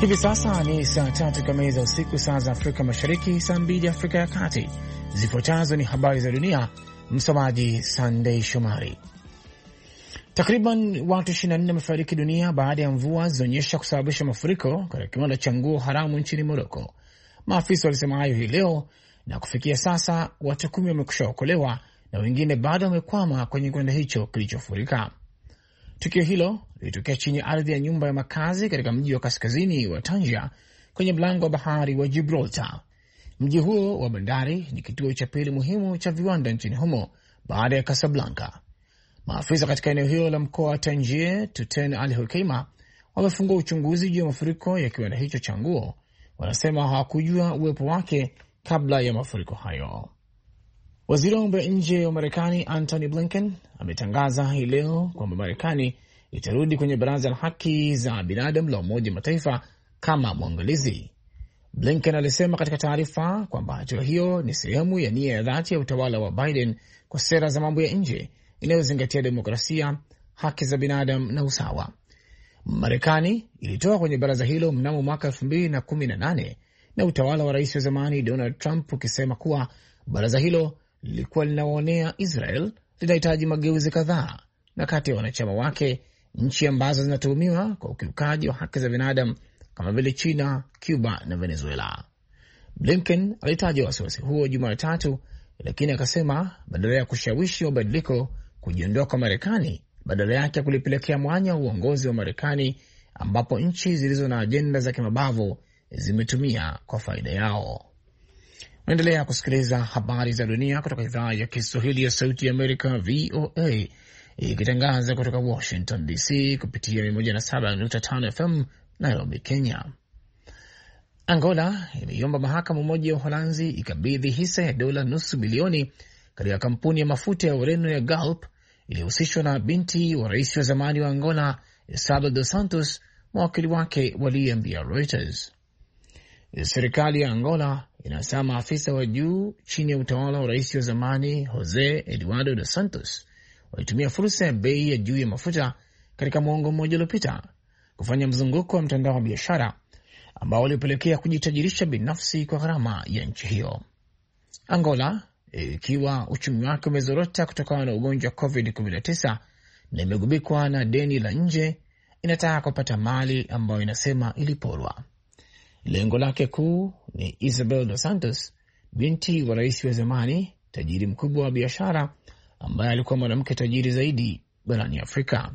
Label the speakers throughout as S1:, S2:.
S1: Hivi sasa ni saa 3 kamili za usiku, saa za Afrika Mashariki, saa 2 Afrika ya Kati. Zifuatazo ni habari za dunia, msomaji Sunday Shomari. Takriban watu 24 wamefariki dunia baada ya mvua zilizoonyesha kusababisha mafuriko katika kiwanda cha nguo haramu nchini Moroko. Maafisa walisema hayo hii leo, na kufikia sasa watu 10 wamekusha okolewa na wengine bado wamekwama kwenye kiwanda hicho kilichofurika. Tukio hilo lilitokea chini ya ardhi ya nyumba ya makazi katika mji wa kaskazini wa Tangier kwenye mlango wa bahari wa Gibraltar. Mji huo wa bandari ni kituo cha pili muhimu cha viwanda nchini humo baada ya Casablanca. Maafisa katika eneo hilo la mkoa wa Tangier, Tuten Al Hokeima, wamefungua uchunguzi juu ya mafuriko ya kiwanda hicho cha nguo. Wanasema hawakujua uwepo wake kabla ya mafuriko hayo. Waziri wa mambo ya nje wa Marekani Antony Blinken ametangaza hii leo kwamba Marekani itarudi kwenye Baraza la Haki za Binadamu la Umoja wa Mataifa kama mwangalizi. Blinken alisema katika taarifa kwamba hatua hiyo ni sehemu ya nia ya dhati ya utawala wa Biden kwa sera za mambo ya nje inayozingatia demokrasia, haki za binadamu na usawa. Marekani ilitoka kwenye baraza hilo mnamo mwaka 2018 na utawala wa rais wa zamani Donald Trump ukisema kuwa baraza hilo lilikuwa linawaonea Israel linahitaji mageuzi kadhaa, na kati ya wanachama wake nchi ambazo zinatuhumiwa kwa ukiukaji wa haki za binadamu kama vile China, Cuba na Venezuela. Blinken alitaja wasiwasi huo Jumatatu, lakini akasema badala ya kushawishi mabadiliko kujiondoa kwa Marekani, badala yake kulipelekea mwanya uongozi wa Marekani ambapo nchi zilizo na ajenda za kimabavu zimetumia kwa faida yao. Naendelea kusikiliza habari za dunia kutoka idhaa ya Kiswahili ya Sauti ya Amerika, VOA, ikitangaza kutoka Washington DC kupitia 107.5 FM Nairobi, Kenya. Angola imeiomba mahakama moja ya Uholanzi ikabidhi hisa ya dola nusu bilioni katika kampuni ya mafuta ya Ureno ya Galp iliyohusishwa na binti wa rais wa zamani wa Angola Isabel dos Santos, mawakili wake waliambia Reuters. Serikali ya Angola inasema maafisa wa juu chini ya utawala wa rais wa zamani Jose Eduardo dos Santos walitumia fursa ya bei ya juu ya mafuta katika mwongo mmoja uliopita kufanya mzunguko wa mtandao wa biashara ambao ulipelekea kujitajirisha binafsi kwa gharama ya nchi hiyo. Angola, ikiwa uchumi wake umezorota kutokana na ugonjwa wa COVID-19 na imegubikwa na deni la nje, inataka kupata mali ambayo inasema iliporwa. Lengo lake kuu ni Isabel dos Santos, binti wa rais wa zamani, tajiri mkubwa wa biashara ambaye alikuwa mwanamke tajiri zaidi barani Afrika.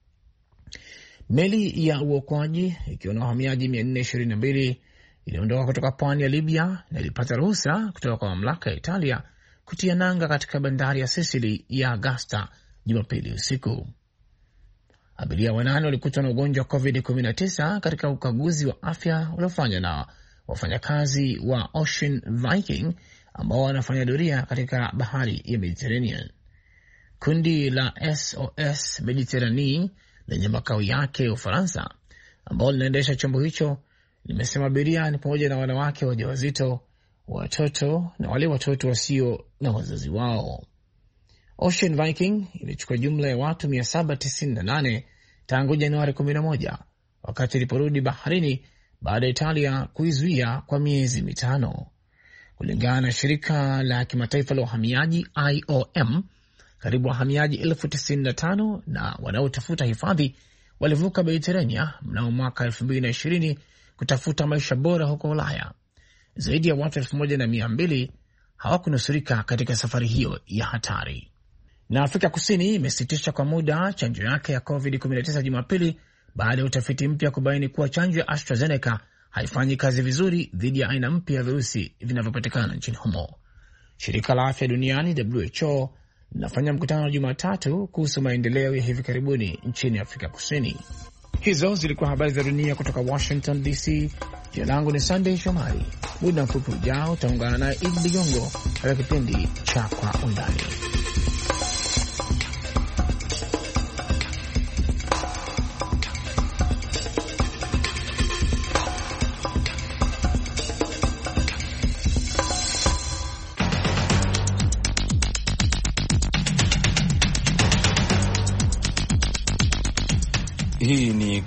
S1: Meli ya uokoaji ikiwa na wahamiaji 422 iliondoka kutoka pwani ya Libya na ilipata ruhusa kutoka kwa mamlaka ya Italia kutia nanga katika bandari ya Sicily ya Augusta Jumapili usiku. Abiria 8 walikutwa na ugonjwa wa COVID-19 katika ukaguzi wa afya uliofanywa na wafanyakazi wa Ocean Viking ambao wanafanya doria katika bahari ya Mediterranean. Kundi la SOS Mediterranean lenye makao yake Ufaransa, ambao linaendesha chombo hicho, limesema abiria ni pamoja na wanawake wajawazito, watoto na wale watoto wasio na wazazi wao. Ocean Viking ilichukua jumla ya watu 798 tangu Januari 11 wakati iliporudi baharini baada ya Italia kuizuia kwa miezi 5. Kulingana na shirika la kimataifa la uhamiaji IOM, karibu wahamiaji 95,000 na wanaotafuta hifadhi walivuka Mediterania mnamo mwaka 2020 kutafuta maisha bora huko Ulaya. Zaidi ya watu 1200 hawakunusurika katika safari hiyo ya hatari. Na Afrika Kusini imesitisha kwa muda chanjo yake ya COVID-19 Jumapili baada ya utafiti mpya kubaini kuwa chanjo ya AstraZeneca haifanyi kazi vizuri dhidi ya aina mpya ya virusi vinavyopatikana nchini humo. Shirika la Afya Duniani WHO linafanya mkutano wa Jumatatu kuhusu maendeleo ya hivi karibuni nchini Afrika Kusini. Hizo zilikuwa habari za dunia kutoka Washington DC. Jina langu ni Sunday Shomari. Muda mfupi ujao utaungana naye Idi Ligongo katika kipindi cha Kwa Undani.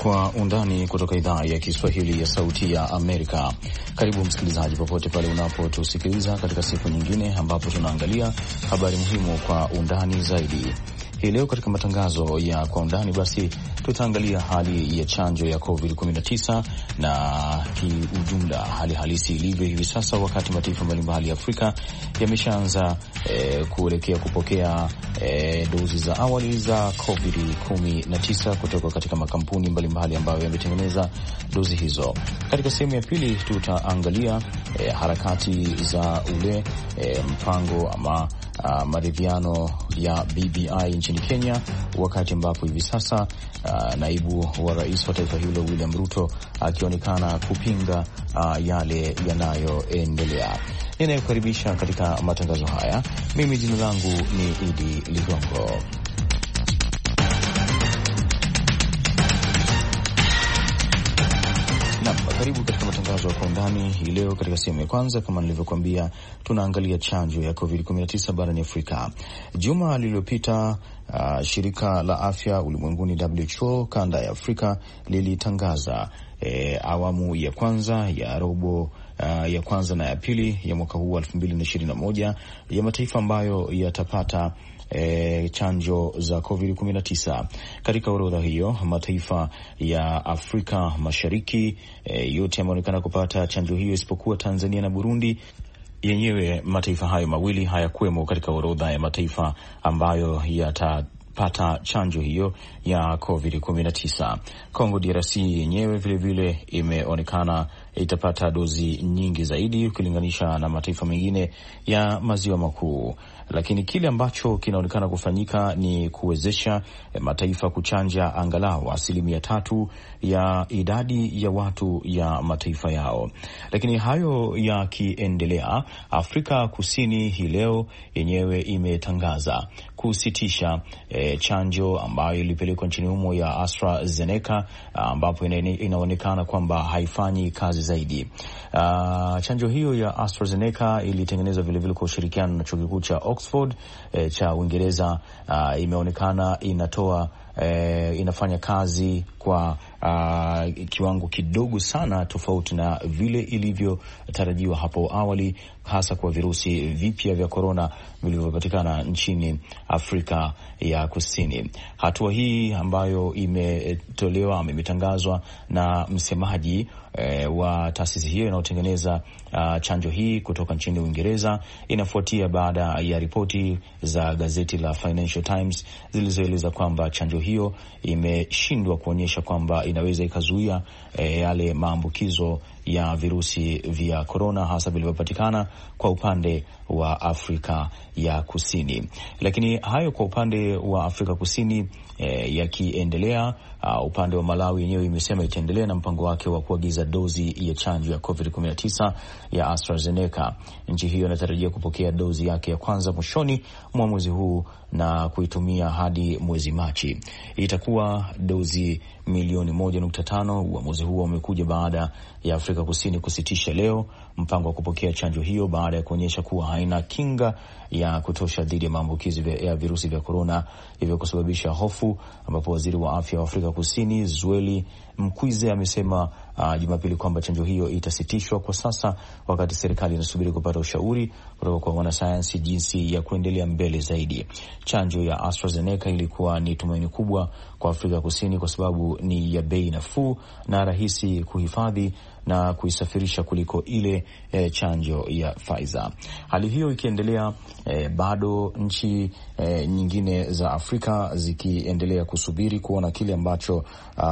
S2: Kwa undani kutoka idhaa ya Kiswahili ya Sauti ya Amerika. Karibu msikilizaji, popote pale unapotusikiliza katika siku nyingine ambapo tunaangalia habari muhimu kwa undani zaidi. Hii leo katika matangazo ya kwa undani basi tutaangalia hali ya chanjo ya COVID-19 na kiujumla hali halisi ilivyo hivi sasa, wakati mataifa mbalimbali ya Afrika yameshaanza kuelekea kupokea dozi za awali za COVID-19 kutoka katika makampuni mbalimbali ambayo yametengeneza dozi hizo. Katika sehemu ya pili tutaangalia harakati za ule mpango ama maridhiano ya BBI nchini Kenya, wakati ambapo hivi sasa naibu wa rais wa taifa hilo William Ruto akionekana kupinga yale yanayoendelea. Ninayokaribisha katika matangazo haya, mimi jina langu ni Idi Ligongo. Karibu katika matangazo ya kwa undani hii leo. Katika sehemu ya kwanza, kama nilivyokuambia, tunaangalia chanjo ya COVID-19 barani Afrika. Juma lililopita shirika la afya ulimwenguni WHO kanda ya Afrika lilitangaza awamu ya kwanza ya robo ya kwanza na ya pili ya mwaka huu 2021 ya mataifa ambayo yatapata chanjo za COVID-19. Katika orodha hiyo, mataifa ya Afrika Mashariki yote yameonekana kupata chanjo hiyo isipokuwa Tanzania na Burundi. Yenyewe mataifa hayo mawili hayakuwemo katika orodha ya mataifa ambayo yatapata chanjo hiyo ya COVID-19. Kongo DRC yenyewe vile imeonekana itapata dozi nyingi zaidi ukilinganisha na mataifa mengine ya maziwa makuu. Lakini kile ambacho kinaonekana kufanyika ni kuwezesha mataifa kuchanja angalau 3% ya idadi ya watu ya mataifa yao. Lakini hayo yakiendelea, Afrika Kusini hii leo yenyewe imetangaza kusitisha chanjo ambayo ilipelekwa nchini humo ya AstraZeneca, ambapo inaonekana kwamba haifanyi kazi zaidi. Chanjo hiyo ya AstraZeneca ilitengenezwa vilevile kwa ushirikiano na chuo kikuu cha Oxford cha Uingereza. Imeonekana inafanya kazi kwa kiwango kidogo sana, tofauti na vile ilivyotarajiwa hapo awali, hasa kwa virusi vipya vya korona vilivyopatikana nchini Afrika ya Kusini. Hatua hii ambayo imetangazwa na msemaji wa taasisi hiyo inayotengeneza chanjo hii kutoka nchini Uingereza inafuatia baada ya ripoti za gazeti la Financial Times zilizoeleza kwamba chanjo hiyo imeshindwa kuonyesha kwamba inaweza ikazuia yale maambukizo ya virusi vya korona hasa vilivyopatikana kwa upande wa Afrika ya Kusini. Lakini hayo kwa upande wa Afrika Kusini yakiendelea, upande wa Malawi yenyewe imesema itaendelea na mpango wake wa kuagiza dozi ya chanjo ya COVID-19 ya AstraZeneca. Nchi hiyo inatarajia kupokea dozi yake ya kwanza mwishoni mwa mwezi huu na kuitumia hadi mwezi Machi. Itakuwa dozi milioni 1.5. Uamuzi huo umekuja baada ya Afrika Kusini kusitisha leo mpango wa kupokea chanjo hiyo baada ya kuonyesha kuwa haina kinga ya kutosha dhidi ya maambukizi ya virusi vya korona, hivyo kusababisha hofu, ambapo waziri wa afya wa Afrika Kusini Zweli Mkwize amesema Jumapili kwamba chanjo hiyo itasitishwa kwa sasa, wakati serikali inasubiri kupata ushauri kutoka kwa wanasayansi jinsi ya kuendelea mbele zaidi. Chanjo ya AstraZeneca ilikuwa ni tumaini kubwa kwa Afrika Kusini kwa sababu ni ya bei nafuu na rahisi kuhifadhi na kuisafirisha kuliko ile chanjo ya Pfizer. Hali hiyo ikiendelea, bado nchi nyingine za Afrika zikiendelea kusubiri kuona kile ambacho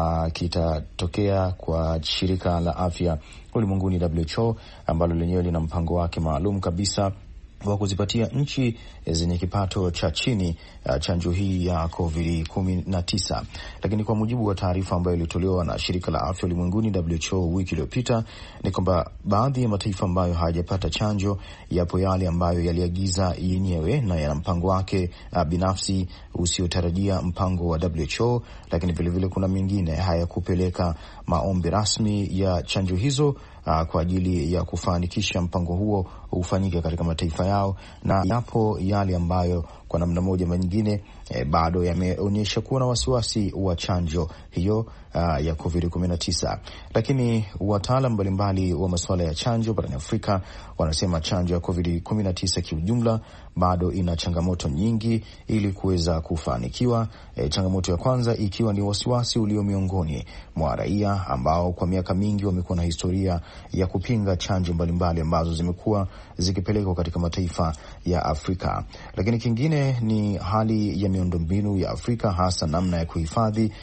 S2: kitatokea kwa shirika la afya ulimwenguni WHO, ambalo lenyewe lina mpango wake maalum kabisa wa kuzipatia nchi zenye kipato cha chini chanjo hii ya COVID-19. Lakini kwa mujibu wa taarifa ambayo ilitolewa na shirika la afya ulimwenguni WHO wiki iliyopita, ni kwamba baadhi ya mataifa ambayo hayajapata chanjo yapo yale ambayo yaliagiza yenyewe na yana mpango wake binafsi usiotarajia mpango wa WHO, lakini vilevile kuna mengine hayakupeleka maombi rasmi ya chanjo hizo kwa ajili ya kufanikisha mpango huo ufanyike katika mataifa yao, na yapo yale ambayo kwa namna moja ama nyingine bado yameonyesha kuwa na wasiwasi wa chanjo hiyo ya COVID-19. Lakini wataalam mbalimbali wa masuala ya chanjo barani Afrika wanasema chanjo ya COVID-19 kiujumla bado ina changamoto nyingi ili kuweza kufanikiwa. Changamoto ya kwanza ikiwa ni wasiwasi ulio miongoni mwa raia ambao kwa miaka mingi wamekuwa na historia ya kupinga chanjo mbalimbali ambazo zimekuwa zikipelekwa katika mataifa ya Afrika. Lakini kingine ni hali ya miundombinu ya Afrika, hasa namna ya kuhifadhi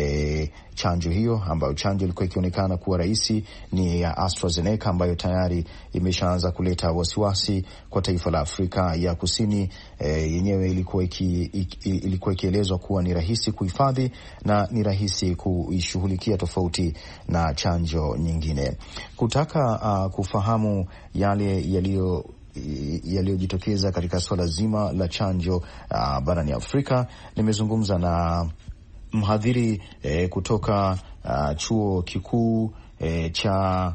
S2: chanjo hiyo, ambayo chanjo ilikuwa ikionekana kuwa rahisi ni ya AstraZeneca, ambayo tayari imeshaanza kuleta wasiwasi kwa taifa la Afrika ya Kusini. Yenyewe ilikuwa ikielezwa kuwa ni rahisi kuhifadhi na ni rahisi kuishughulikia, tofauti na chanjo nyingine. Kutaka kufahamu yale yaliyojitokeza katika swala zima la chanjo barani Afrika, nimezungumza na mhadhiri kutoka chuo kikuu cha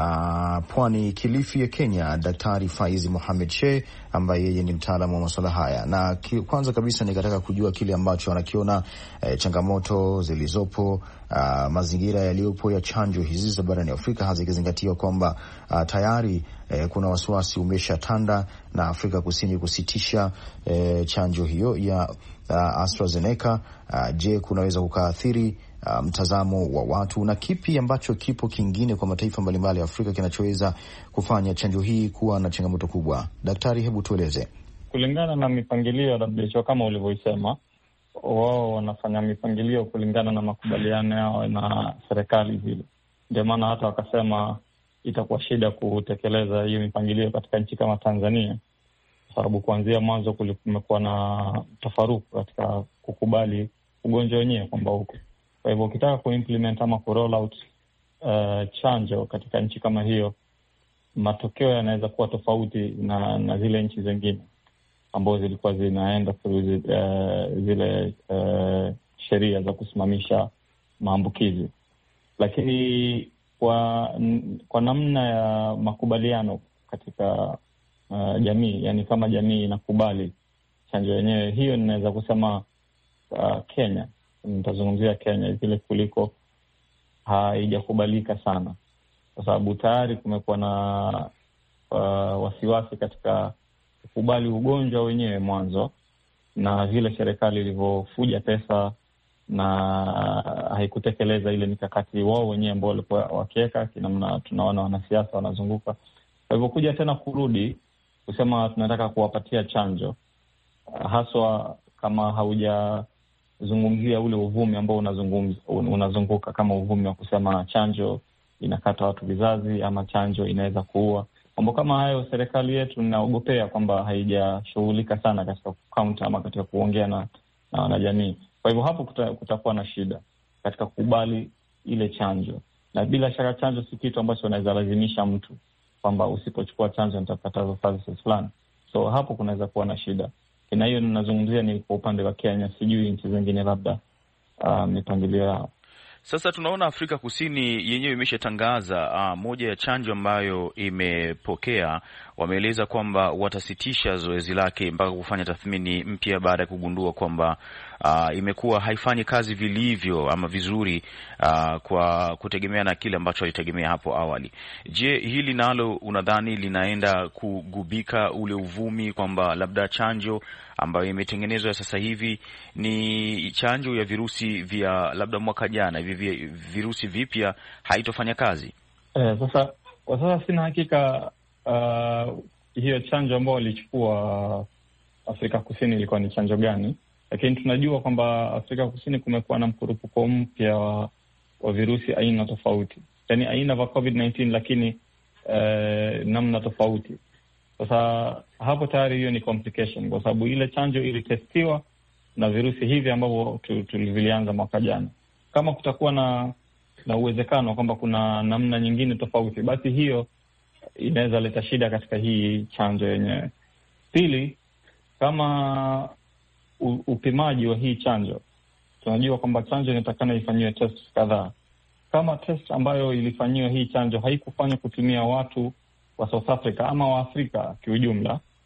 S2: Pwani Kilifi ya Kenya, Daktari Faizi Mohamed Sheikh, ambaye yeye ni mtaalamu wa masuala haya. Na kwanza kabisa nikataka kujua kile ambacho anakiona changamoto zilizopo, mazingira yaliyopo ya chanjo hizi za barani Afrika, hasa ikizingatiwa kwamba tayari kuna wasiwasi umeshatanda na Afrika Kusini kusitisha chanjo hiyo ya AstraZeneca. Je, kunaweza kukaathiri mtazamo wa watu, na kipi ambacho kipo kingine kwa mataifa mbalimbali ya Afrika kinachoweza kufanya chanjo hii kuwa na changamoto kubwa? Daktari, hebu tueleze.
S3: Kulingana na mipangilio ya WHO kama ulivyoisema, wao wanafanya mipangilio kulingana na makubaliano yao na serikali zile. Ndio maana hata wakasema itakuwa shida kutekeleza hiyo mipangilio katika nchi kama Tanzania, sababu kuanzia mwanzo kumekuwa na tafaruku katika kukubali ugonjwa wenyewe kwamba huko. Kwa hivyo ukitaka kuimplement ama kuroll out chanjo katika nchi kama hiyo, matokeo yanaweza kuwa tofauti na zile nchi zingine ambazo zilikuwa zinaenda through zile sheria za kusimamisha maambukizi. Lakini kwa namna ya makubaliano katika jamii, yani kama jamii inakubali chanjo yenyewe, hiyo ninaweza kusema Kenya, nitazungumzia Kenya vile kuliko haijakubalika sana, kwa sababu tayari kumekuwa na wasiwasi katika kukubali ugonjwa wenyewe mwanzo, na vile serikali ilivyofuja pesa na haikutekeleza ile mikakati wao wenyewe ambao walikuwa wakiweka. Kinamna tunaona wanasiasa wanazunguka, kwa hivyo kuja tena kurudi kusema tunataka kuwapatia chanjo, haswa kama haujazungumzia ule uvumi ambao unazunguka kama uvumi wa kusema chanjo inakata watu vizazi ama chanjo inaweza kuua. Mambo kama hayo serikali yetu inaogopea kwamba haijashughulika sana katika kukaunta ama katika kuongea na wanajamii. Kwa hivyo hapo kutakuwa na shida katika kukubali ile chanjo, na bila shaka chanjo si kitu ambacho unaweza lazimisha mtu kwamba usipochukua chanjo nitakataza services fulani. So hapo kunaweza kuwa na shida. Na hiyo ninazungumzia ni kwa upande wa Kenya, sijui nchi zingine labda mipangilio yao.
S4: Sasa tunaona Afrika Kusini yenyewe imeshatangaza moja ya chanjo ambayo imepokea, wameeleza kwamba watasitisha zoezi lake mpaka kufanya tathmini mpya baada ya kugundua kwamba imekuwa haifanyi kazi vilivyo ama vizuri kwa kutegemea na kile ambacho walitegemea hapo awali. Je, hili nalo unadhani linaenda kugubika ule uvumi kwamba labda chanjo ambayo imetengenezwa sasa hivi ni chanjo ya virusi vya labda mwaka jana, hivi virusi vipya haitofanya kazi?
S3: Sasa kwa sasa sina hakika hiyo chanjo ambayo walichukua Afrika Kusini ilikuwa ni chanjo gani, lakini tunajua kwamba Afrika Kusini kumekuwa na mkurupuko mpya wa virusi aina tofauti, yani aina vya COVID-19 lakini namna tofauti. Sasa hapo tayari hiyo ni complication, kwa sababu ile chanjo ilitestiwa na virusi hivi ambavyo tulivilianza mwaka jana. Kama kutakuwa na uwezekano kwamba kuna namna nyingine tofauti, basi hiyo inaweza leta shida katika hii chanjo yenyewe. Pili, kama upimaji wa hii chanjo, tunajua kwamba chanjo inatakana ifanyiwe test kadhaa. Kama test ambayo ilifanyiwa hii chanjo haikufanywa kutumia watu wa South Africa ama wa Afrika kiujumla,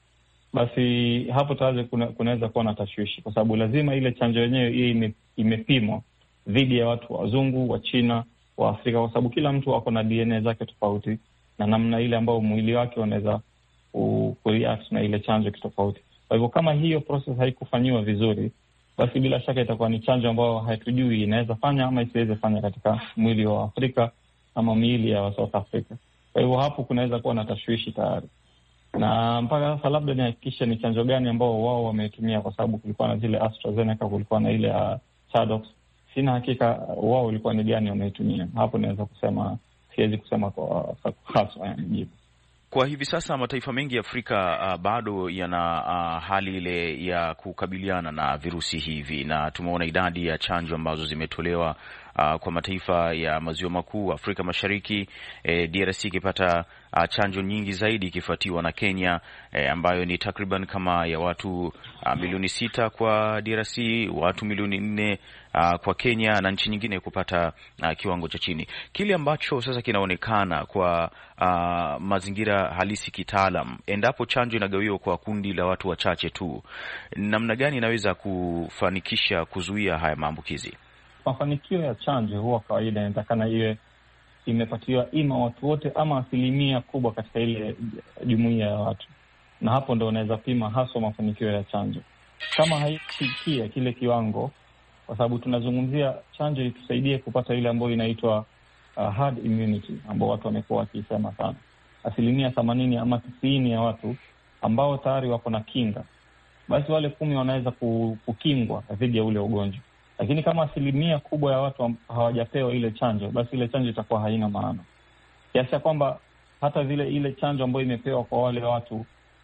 S3: basi hapo tayari kunaweza kuwa na tashwishi, kwa sababu lazima ile chanjo yenyewe hii imepimwa dhidi ya watu wazungu, wa China, wa Afrika, kwa sababu kila mtu ako na DNA zake tofauti na namna ile ambayo mwili wake unaweza kureact na ile chanjo kitofauti. Kwa hivyo kama hiyo process haikufanyiwa vizuri, basi bila shaka itakuwa ni chanjo ambayo hatujui inaweza fanya ama isiweze fanya katika mwili wa Afrika ama miili ya South Africa. Kwa hivyo hapo kunaweza kuwa na tashwishi tayari. Na mpaka sasa labda nihakikishe ni chanjo gani ambao wao wametumia, kwa sababu kulikuwa na zile AstraZeneca, kulikuwa na ile Chadox. Sina hakika wao walikuwa ni gani wametumia. Hapo naweza kusema, siwezi kusema kwa hasa jibu.
S4: Kwa hivi sasa mataifa mengi ya Afrika bado yana hali ile ya kukabiliana na virusi hivi, na tumeona idadi ya chanjo ambazo zimetolewa kwa mataifa ya maziwa makuu, Afrika Mashariki, DRC ikipata chanjo nyingi zaidi, ikifuatiwa na Kenya ambayo ni takriban kama ya watu milioni 6 kwa DRC, watu milioni 4 kwa Kenya, na nchi nyingine kupata kiwango cha chini. Kile ambacho sasa kinaonekana kwa mazingira halisi kitaalam, endapo chanjo inagawiwa kwa kundi la watu wachache tu, namna gani inaweza kufanikisha kuzuia haya maambukizi?
S3: Mafanikio ya chanjo huwa kawaida inatakana iwe imepatiwa ima watu wote ama asilimia kubwa katika ile jumuiya ya watu, na hapo ndo unaweza pima haswa mafanikio ya chanjo. Kama haifikia kile kiwango, kwa sababu tunazungumzia chanjo itusaidie kupata ile ambayo inaitwa herd immunity, ambao watu wamekuwa wakisema sana, 80% ama 90% ya watu ambao tayari wako na kinga, basi wale 10 wanaweza kukingwa dhidi ya ule ugonjwa. Lakini kama 80% kubwa ya watu hawajapewa ile chanjo, basi ile chanjo itakuwa haina maana, kiasi ya kwamba hata vile ile chanjo ambayo imepewa kwa wale watu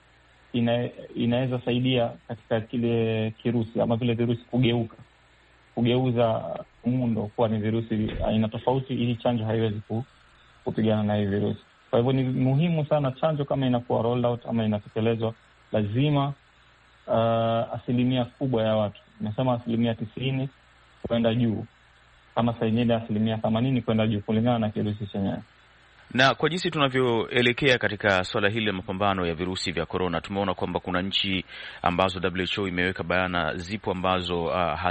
S3: inaweza saidia katika kile kirusi ama vile virusi kugeuza muundo kuwa ni virusi aina tofauti. Hii chanjo haiwezi kupigana na hii virusi. Kwa hivyo ni muhimu sana chanjo kama inakuwa rolled out ama inatekelezwa, lazima asilimia kubwa ya watu, nasema asilimia 90 kwenda juu, ama saa nyingine asilimia 80 kwenda juu, kulingana na kirusi chenyewe.
S4: Na kwa jinsi tunavyoelekea katika swala hili la mapambano ya virusi vya korona, tumeona kwamba kuna nchi ambazo WHO imeweka bayana, zipo ambazo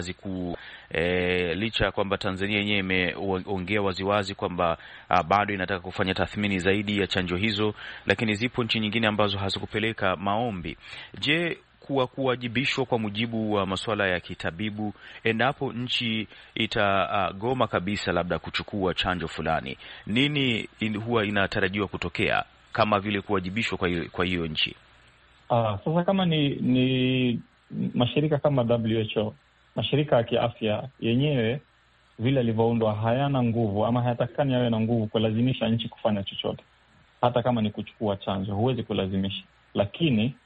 S4: licha kwamba Tanzania yenyewe imeongea waziwazi kwamba bado inataka kufanya tathmini zaidi ya chanjo hizo, lakini zipo nchi nyingine ambazo hazikupeleka maombi. Je, kuwajibishwa kwa mujibu wa masuala ya kitabibu, endapo nchi itagoma kabisa labda kuchukua chanjo fulani, nini huwa inatarajiwa kutokea kama vile kuwajibishwa kwa hiyo nchi?
S3: Sasa kama ni mashirika kama WHO, mashirika ya kiafya yenyewe vile yalivyoundwa hayana nguvu ama hayatakani yawe na nguvu kulazimisha nchi kufanya chochote. Hata kama ni kuchukua chanjo, huwezi kulazimisha. Lakini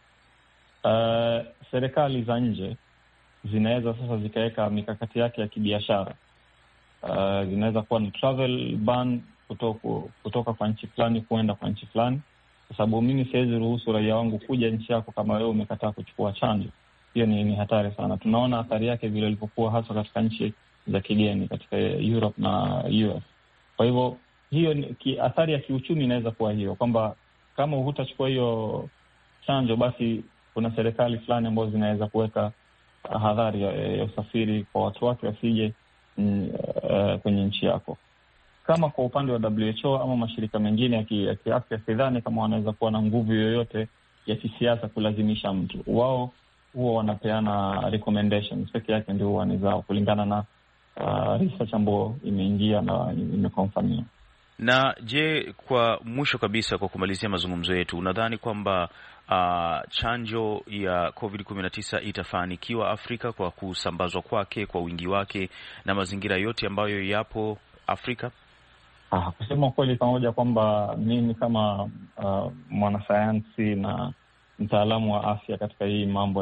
S3: serikali za nje zinaweza sasa zikaweka mikakati yake ya kibiashara. Zinaweza kuwa ni travel ban kutoka kwa nchi fulani kuenda kwa nchi fulani, kwa sababu mimi siwezi ruhusu raia wangu kuja nchi yako kama wewe umekataa kuchukua chanjo. Hiyo ni hatari sana. Tunaona athari yake vile ilivyokuwa hasa katika nchi za kigeni katika Europe na US. Kwa hivyo hiyo athari ya kiuchumi inaweza kuwa hiyo, kwamba kama hutachukua hiyo chanjo, basi kuna serikali fulani ambazo zinaweza kuweka hadhari ya usafiri kwa watu wake wasije kwenye nchi yako. Kama kwa upande wa WHO ama mashirika mengine ya kiafya, sidhani kama wanaweza kuwa na nguvu yoyote ya kisiasa kulazimisha mtu. Wao huwa wanapeana recommendations peke yake, ndio huwa ni zao kulingana na research ambayo imeingia na imekonfirmia.
S4: Na je, kwa mwisho kabisa, kwa kumalizia mazungumzo yetu, unadhani kwamba chanjo ya COVID-19 itafanikiwa Afrika kwa kusambazwa kwake kwa wingi wake na mazingira yote ambayo yapo Afrika?
S3: Kusema kweli, pamoja kwamba mimi kama mwanasayansi na mtaalamu wa afya katika hii mambo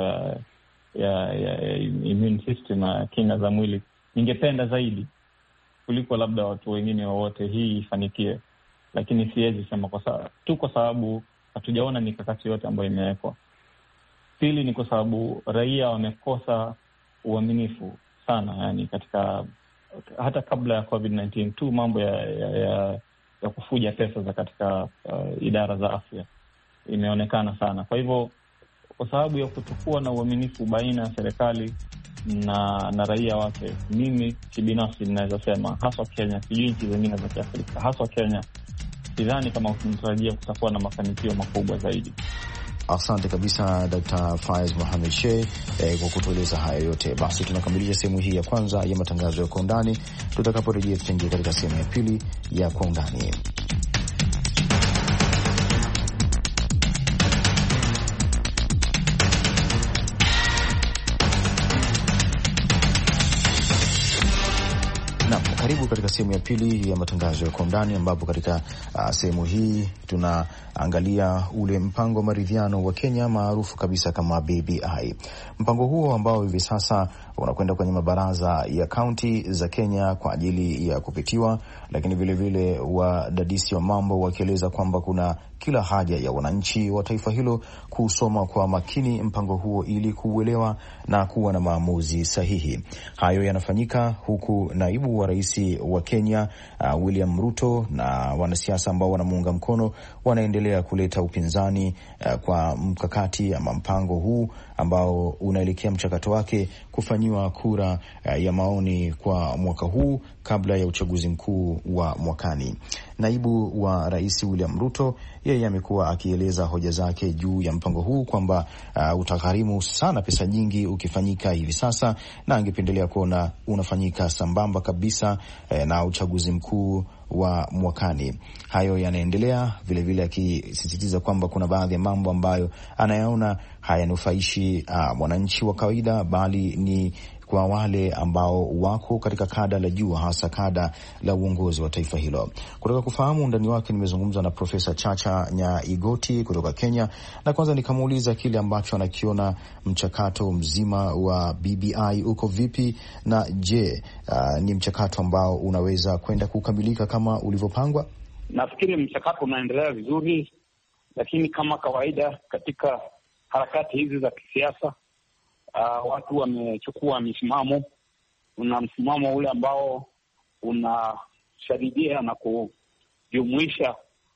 S3: ya immune system na kinga za mwili, ningependa zaidi kuliko labda watu wengine wowote hii ifanikie, lakini siwezi sema kwa sababu hatujaona mikakati yote ambayo imewekwa. Pili ni kwa sababu raia wamekosa uaminifu sana, yani katika hata kabla ya COVID-19 tu mambo ya kufuja pesa za katika idara za afya imeonekana sana. Kwa hivyo kwa sababu ya kutokuwa na uaminifu baina ya serikali na raia wake. Mimi kibinafsi ninaweza sema haswa Kenya, sijui nchi zingine za Kiafrika, haswa Kenya, sidhani kama tunatarajia kutakuwa na mafanikio makubwa zaidi.
S2: Asante kabisa Dr. Faiz Mohamed Sheikh kwa kutueleza haya yote. Basi tunakamilisha sehemu hii ya kwanza ya matangazo ya Kwa Undani. Tutakaporejea tutaingia katika sehemu ya pili ya Kwa Undani. Karibu katika sehemu ya pili ya matangazo ya Kwa Undani, ambapo katika sehemu hii tunaangalia ule mpango wa maridhiano wa Kenya maarufu kabisa kama BBI. Mpango huo ambao hivi sasa unakwenda kwenye mabaraza ya kaunti za Kenya kwa ajili ya kupitiwa, lakini vilevile wadadisi wa mambo wakieleza kwamba kuna kila haja ya wananchi wa taifa hilo kusoma kwa makini mpango huo ili kuuelewa na kuwa na maamuzi sahihi. Hayo yanafanyika huku naibu wa rais wa Kenya William Ruto na wanasiasa ambao wanamuunga mkono wanaendelea kuleta upinzani kwa mkakati ama mpango huu ambao unaelekea mchakato wake kufanyiwa kura ya maoni kwa mwaka huu kabla ya uchaguzi mkuu wa mwakani. Naibu wa rais William Ruto yeye amekuwa akieleza hoja zake juu ya mpango huu kwamba utagharimu sana pesa nyingi ukifanyika hivi sasa, na angependelea kuona unafanyika sambamba kabisa na uchaguzi mkuu wa mwakani. Hayo yanaendelea, vilevile akisisitiza kwamba kuna baadhi ya mambo ambayo anayaona hayanufaishi mwananchi wa kawaida, bali ni kwa wale ambao wako katika kada la juu, hasa kada la uongozi wa taifa hilo. Kutoka kufahamu undani wake, nimezungumza na Profesa Chacha Nyaigoti kutoka Kenya, na kwanza nikamuuliza kile ambacho anakiona mchakato mzima wa BBI uko vipi, na je, ni mchakato ambao unaweza kwenda kukamilika kama ulivyopangwa?
S5: Nafikiri mchakato unaendelea vizuri, lakini kama kawaida katika harakati hizi za kisiasa, watu wamechukua misimamo. Una msimamo ule ambao unashadidia na kujumuisha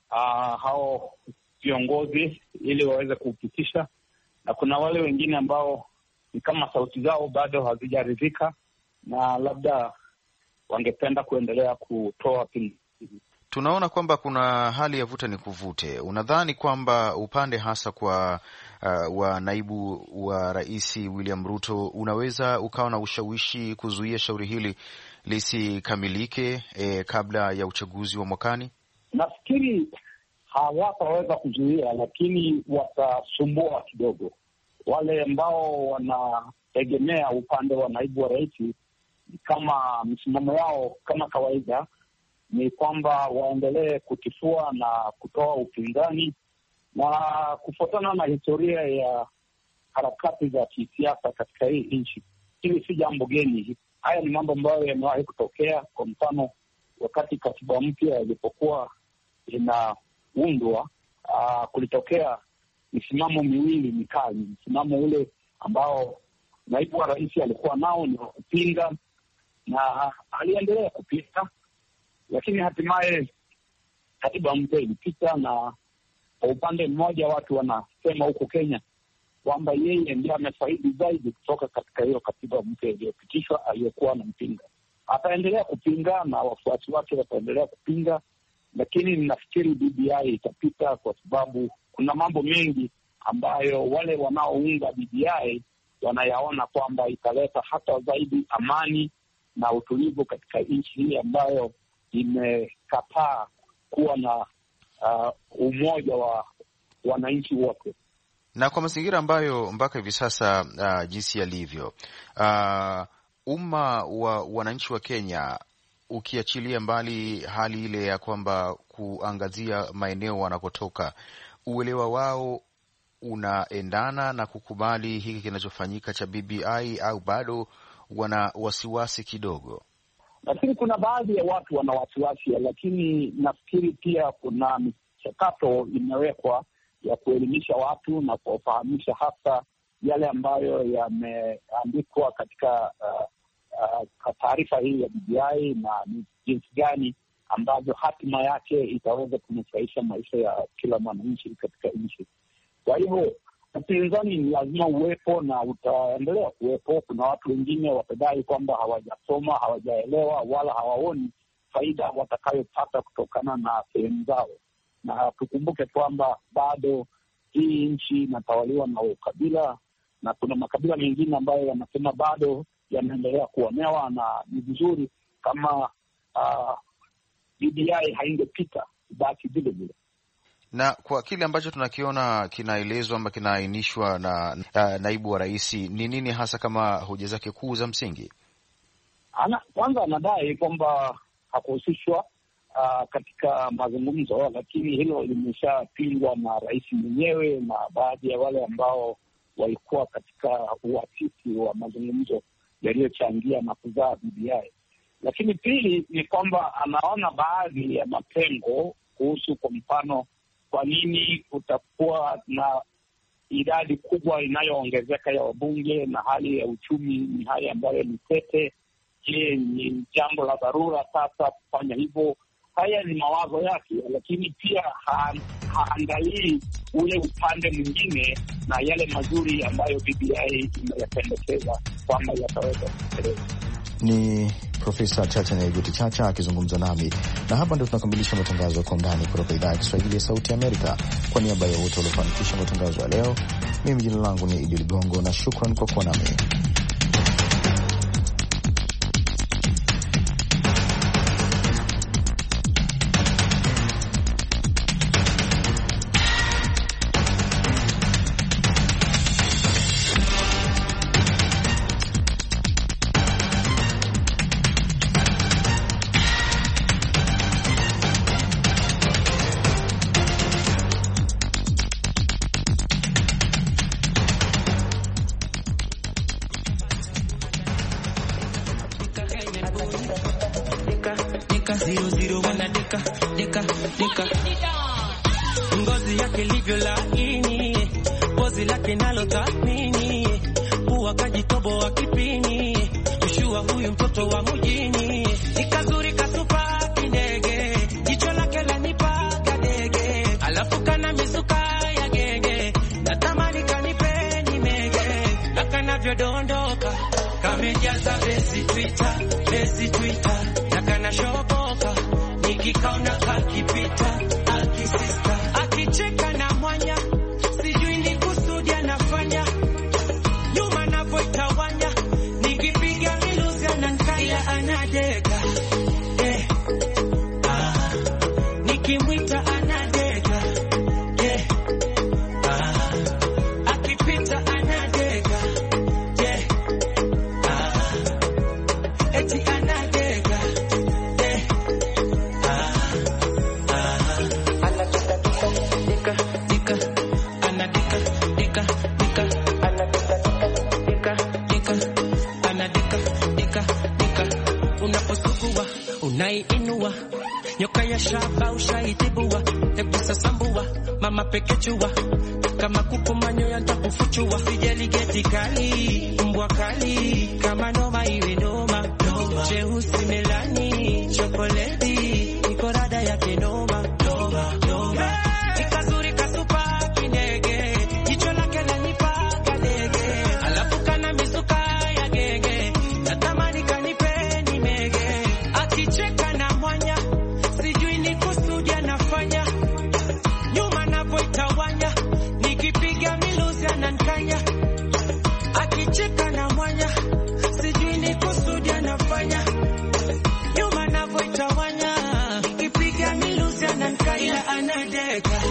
S5: hao viongozi ili waweze kupitisha, na kuna wale wengine ambao ni kama sauti zao bado hazijaridhika na labda wangependa kuendelea kutoa pili.
S4: Tunaona kwamba kuna hali ya vuta ni kuvute. Unadhani kwamba upande hasa kwa wa naibu wa rais William Ruto unaweza ukawa na ushawishi kuzuia shauri hili lisikamilike kabla ya uchaguzi wa mwakani?
S5: Nafikiri hawataweza kuzuia, lakini watasumbua kidogo. Wale ambao wanategemea upande wa naibu wa rais, kama msimamo yao kama kawaida ni kwamba waendelee kutifua na kutoa upinzani, na kufuatana na historia ya harakati za kisiasa katika hii nchi, hili si jambo geni. Haya ni mambo ambayo yamewahi kutokea. Kwa mfano, wakati katiba mpya ilipokuwa inaundwa, kulitokea misimamo miwili mikali. Msimamo ule ambao naibu wa rais alikuwa nao ni wa kupinga, na aliendelea kupinga, lakini hatimaye katiba mpya ilipita, na kwa upande mmoja watu wanasema huko Kenya kwamba yeye ndiye amefaidi zaidi kutoka katika hiyo katiba mpya iliyopitishwa aliyokuwa anampinga. Ataendelea kupinga na wafuasi wake wataendelea kupinga, lakini ninafikiri BBI itapita kwa sababu kuna mambo mengi ambayo wale wanaounga BBI wanayaona kwamba italeta hata zaidi amani na utulivu katika nchi hii ambayo imekataa kuwa na umoja wa wananchi wote.
S4: Na kwa mazingira ambayo mpaka hivi sasa jinsi yalivyo, umma wa wananchi wa Kenya, ukiachilia mbali hali ile ya kwamba kuangazia maeneo wanakotoka, uelewa wao unaendana na kukubali hiki kinachofanyika cha BBI au bado wana wasiwasi kidogo?
S5: Lakini kuna baadhi ya watu wana wasiwasi, lakini nafikiri pia kuna michakato imewekwa ya kuelimisha watu na kuwafahamisha hasa yale ambayo yameandikwa katika taarifa hii ya BBI na ni jinsi gani ambavyo hatima yake itaweza kunufaisha maisha ya kila mwananchi katika nchi. Kwa hivyo upinzani ni lazima uwepo na utaendelea kuwepo. Kuna watu wengine watadai kwamba hawajasoma, hawajaelewa, wala hawaoni faida watakayopata kutokana na sehemu zao. Na tukumbuke kwamba bado hii nchi inatawaliwa na ukabila, na kuna makabila mengine ambayo yanasema bado yanaendelea kuonewa, na ni vizuri kama BBI haingepita basi vile vile.
S2: Na kwa kile ambacho tunakiona kinaelezwa ama kinaainishwa na naibu wa rais, ni nini hasa kama hoja zake kuu za msingi?
S5: Kwanza anadai kwamba hakuhusishwa katika mazungumzo, lakini hilo limeshapingwa na rais mwenyewe na baadhi ya wale ambao walikuwa katika uasisi wa mazungumzo yaliyochangia na kuzaa BBI. Lakini pili ni kwamba anaona baadhi ya mapengo kuhusu, kwa mfano, kwa nini kutakuwa na idadi kubwa inayoongezeka ya wabunge na hali ya uchumi ni hali ambayo ni tete. Je, ni jambo la dharura sasa kufanya hivyo? Haya ni mawazo yake, lakini pia haangalii ule upande mwingine na yale mazuri ambayo BBI imeyapendekeza kwamba yataweza kutekelezwa.
S2: Ni Profesa Chacha Nyaigoti Chacha akizungumza nami, na hapa ndio tunakamilisha matangazo ya Kwa Undani kutoka idhaa ya Kiswahili ya Sauti ya Amerika. Kwa niaba ya wote waliofanikisha matangazo ya leo, mimi jina langu ni Idi Ligongo na shukran kwa kuwa nami.
S6: Ngozi yake livyo laini, pozi lake nalo thamini, huwa kajitobo wa kipini, ushua huyu mtoto wa mjini, nikazuri kasupa kindege, jicho lake lanipa kadege, alafu kana misuka ya genge, natamani kanipeni mege, na kanavyodondoka kamejaza besi Twitter, na kana shoboka nikikaona kakipita akisista akicheka na mwanya, sijui ni kusudi anafanya, nyuma napoitawanya, nikipiga miluzi anankaya anadeka, nikimwita anadeka, akipita anadeka, eti anadeka, unaiinua nyoka ya shaba ushaitibua, hebusa sambua mama pekechua, kama kuku manyoya nitakufuchua, sijali geti kali mbwa kali, kama noma iwe noma, cheusi melani chokoleti iko rada yake noma, ikazuri kasupa kindege, jicho lake lanipa kadege, alafu kana misuka ya genge, natamani kanipeni mege, akicheka na mwanya, sijui ni kusudi anafanya, nyuma napoitawanya, nikipiga miluzi anankanya, akicheka na mwanya, sijui ni kusudi anafanya, nyuma napoitawanya, nikipiga miluzi anankanya, anadeka.